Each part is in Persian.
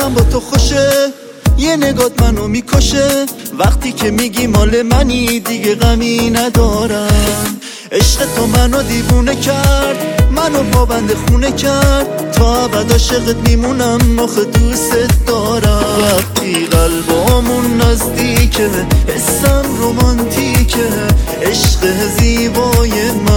دلم با تو خوشه، یه نگات منو میکشه. وقتی که میگی مال منی دیگه غمی ندارم. عشق تو منو دیوونه کرد، منو پابند خونه کرد. تا ابد عاشقت میمونم، آخه دوست دارم. وقتی قلبامون نزدیکه، حسم رومانتیکه. عشق زیبای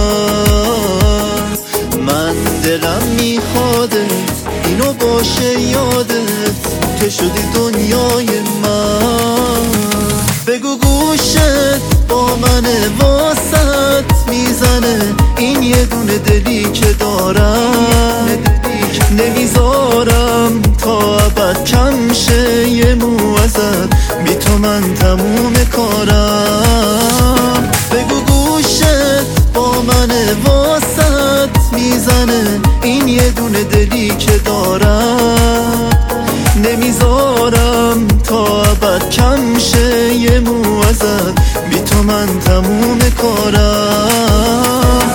من دلم میخوادت، اینو باشه یادت که شدی دنیای من. بگو گوشت با منه، واسط میزنه این یه دونه دلی که دارم. نمیذارم تا ابد کم شه یه مو ازت، بی تو من تموم کارم. بگو گوشت با منه، واسط میزنه این یه دونه دلی که دارم. نمیذارم تا ابد کم شه یه مو ازت، بی تو من تموم کارم.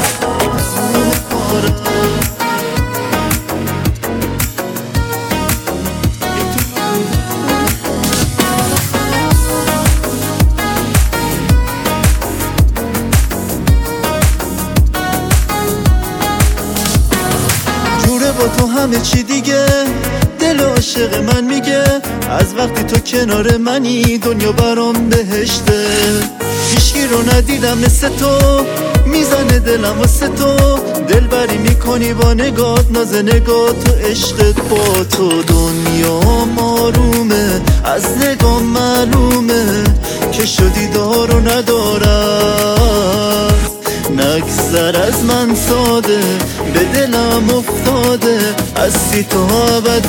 جوره با تو همه چی دیگه، دل عاشق من میگه از وقتی تو کنار منی دنیا برام بهشته. هیچکی رو ندیدم مثل تو، میزنه دلم واسه تو. دلبری میکنی با نگات، ناز نگات و عشقت. با تو دنیا آرومه، از نگاه معلومه که شدی دار و ندارم. نگذر از من ساده، به دلم افتاده، هستی تو ابد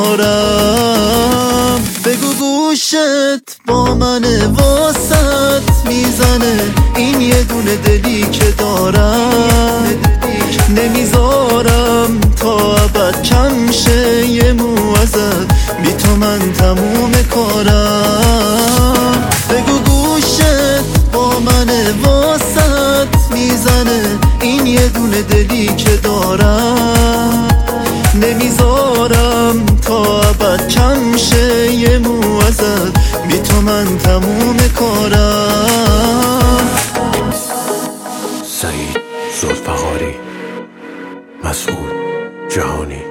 کنارم. بگو گوشت با منه، واسط میزنه این یه دونه دلی که دارم. نمیذارم تا ابد کم شه یه مو ازت، بی تو من تموم کارم. بگو گوشت با منه، واسط میزنه این یه دونه دلی که دارم. نمیذارم تا ابد کم شه یه مو ازت، بی تو من تموم کارم. سعید ذوالفقاری، مسعود جهانی.